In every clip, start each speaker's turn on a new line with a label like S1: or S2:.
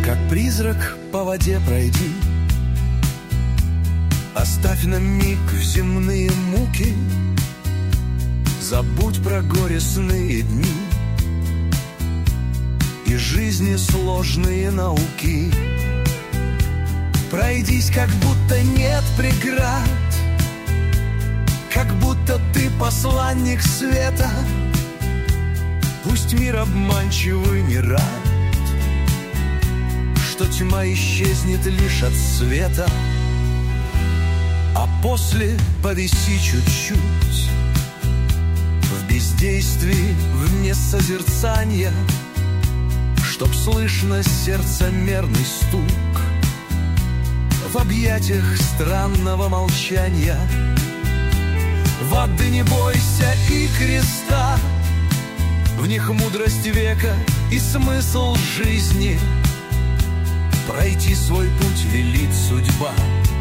S1: Как призрак по воде пройди, оставь на миг земные муки, забудь про горестные дни и жизни сложные науки. Пройдись, как будто нет преград, как будто ты посланник света. Пусть мир обманчивый не рад, что тьма исчезнет лишь от света. А после повиси чуть-чуть в бездействии, вне созерцания, чтоб слышно сердца мерный стук в объятиях странного молчания. Воды не бойся и креста, в них мудрость века и смысл жизни. Пройти свой путь велит судьба,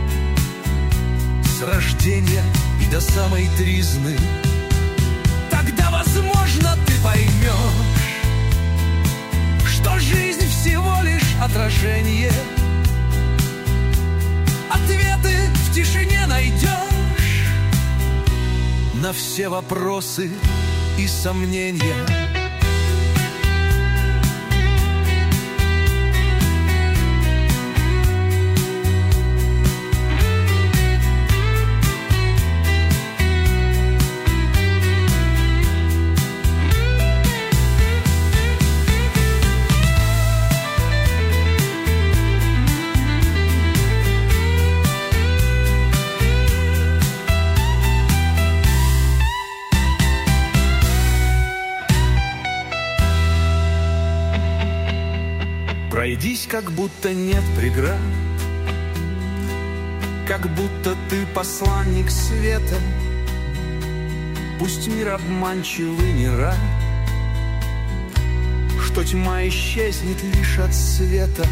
S1: с рождения и до самой тризны. Тогда, возможно, ты поймешь, что жизнь всего лишь отражение. Ответы в тишине найдешь на все вопросы и сомнения. Пройдись, как будто нет преград, как будто ты посланник света. Пусть мир обманчивый не рад, что тьма исчезнет лишь от света.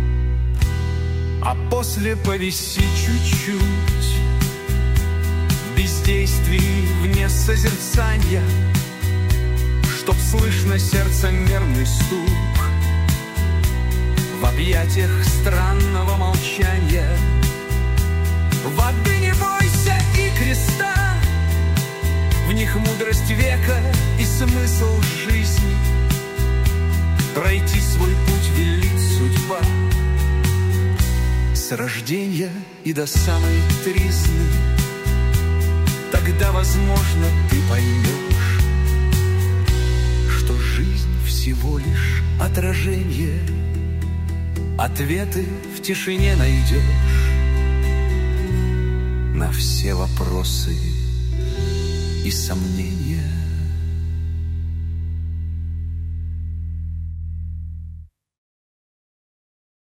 S1: А после повиси чуть-чуть в бездействии, вне созерцания, чтоб слышно сердца мерный стук в объятиях странного молчания. Воды не бойся и креста, в них мудрость века и смысл жизни. Пройти свой путь велит судьба, с рождения и до самой тризны. Тогда, возможно, ты поймешь, что жизнь всего лишь отражение. Ответы в тишине найдешь на все вопросы и сомнения.